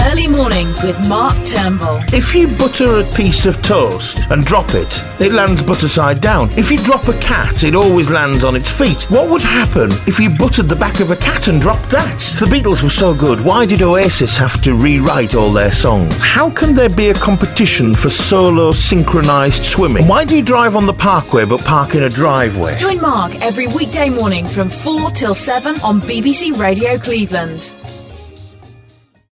Early Mornings with Mark Turnbull. If you butter a piece of toast and drop it, it lands butter side down. If you drop a cat, it always lands on its feet. What would happen if you buttered the back of a cat and dropped that? If the Beatles were so good, why did Oasis have to rewrite all their songs? How can there be a competition for solo synchronised swimming? Why do you drive on the parkway but park in a driveway? Join Mark every weekday morning from 4 till 7 on BBC Radio Cleveland.